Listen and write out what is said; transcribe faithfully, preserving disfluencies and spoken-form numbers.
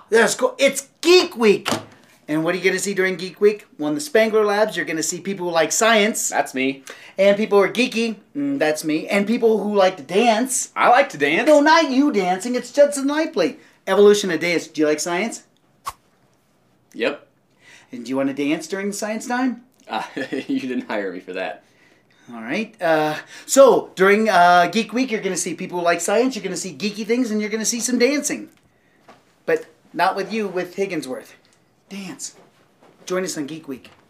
Let's go. It's Geek Week. And what are you going to see during Geek Week? Well, in the Spangler Labs, you're going to see people who like science. That's me. And people who are geeky. Mm, that's me. And people who like to dance. I like to dance. No, not you dancing. It's Judson Lively. Evolution of dance. Do you like science? Yep. And do you want to dance during science time? Uh, you didn't hire me for that. All right. Uh, so, during uh, Geek Week, you're going to see people who like science, you're going to see geeky things, and you're going to see some dancing. But not with you, with Higginsworth. Dance. Join us on Geek Week.